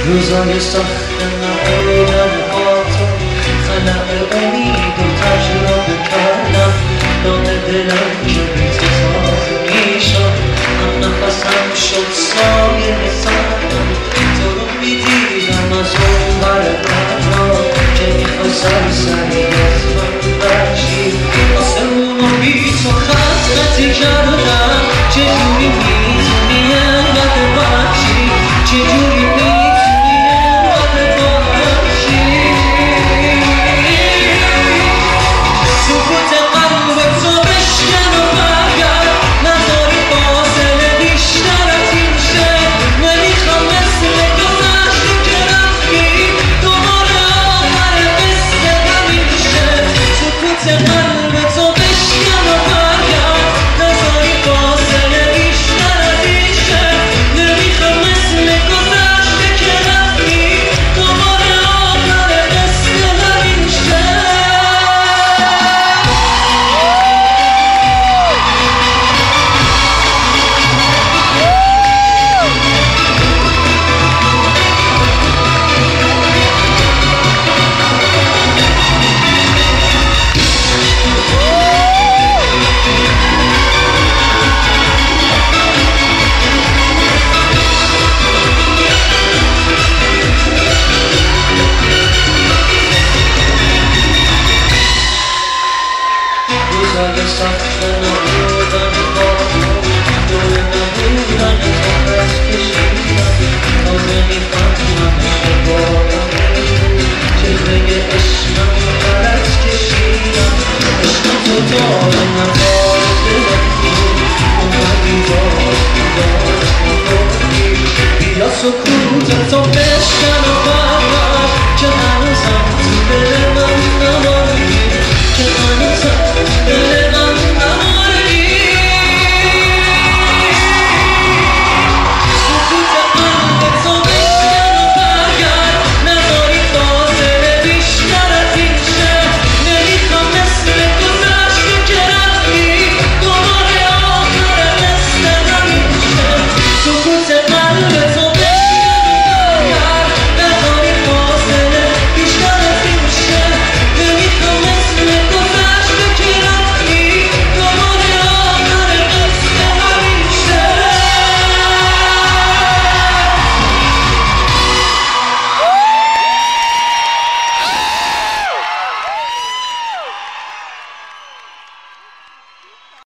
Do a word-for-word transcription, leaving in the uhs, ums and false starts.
روزای سخت نبودن با تو خلق امید و تجربه کردم داغ دلم که بی تو تازه میشد هم نفسم شد سایه سردم تو رو میدیدم از اون بر برنا که میخوای سرسری از من برچی واسه اونو بی تو خط خطی کردم چجوری میتونی انقدر برچی چجوری میتونی روزای سخت نبودن با تو دور نبودن نفس کشیدم تازه میفهمم اشتباهم چهره عشقم غلط کشیدم عشق تو داره نوار دلم بود اومدی باز بیدار نبودی بیا سکوت تو